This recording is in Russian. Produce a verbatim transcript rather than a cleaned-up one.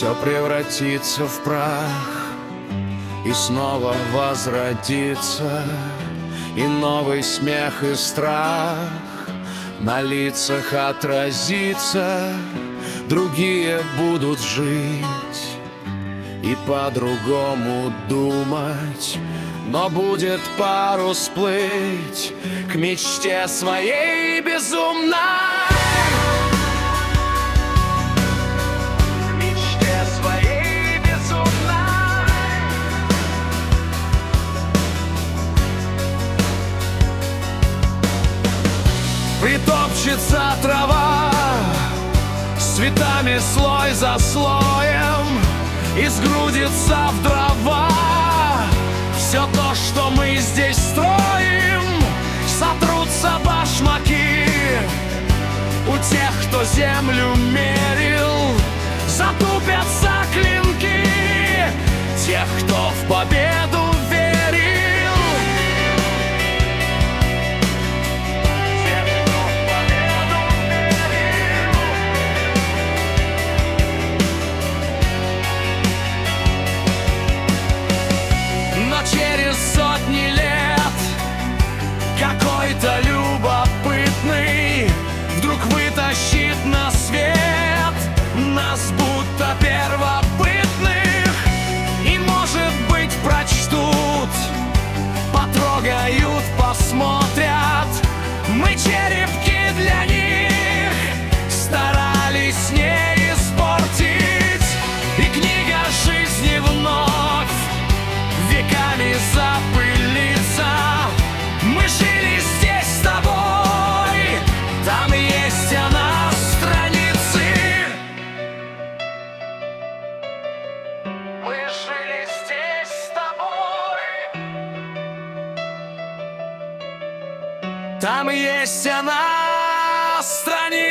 все превратится в прах и снова возродится, и новый смех и страх на лицах отразится. Другие будут жить и по-другому думать, но будет парус плыть к мечте своей безумной. Мечте своей безумной. Притопчется трава с цветами слой за слоем, и сгрудится в дрова все то, что мы здесь строим. Сотрутся башмаки у тех, кто землю мерил, затупятся клинки тех, кто в победу верил. Через сотни лет какой-то любопытный вдруг вытащит на свет нас, будто первобытных, и, может быть, прочтут, потрогают, посмотрят. Мы черепки для них старались не испортить, и книга жизни вновь веками запылится. Мы жили здесь с тобой, там есть она страницы. Мы жили здесь с тобой, там есть она страницы.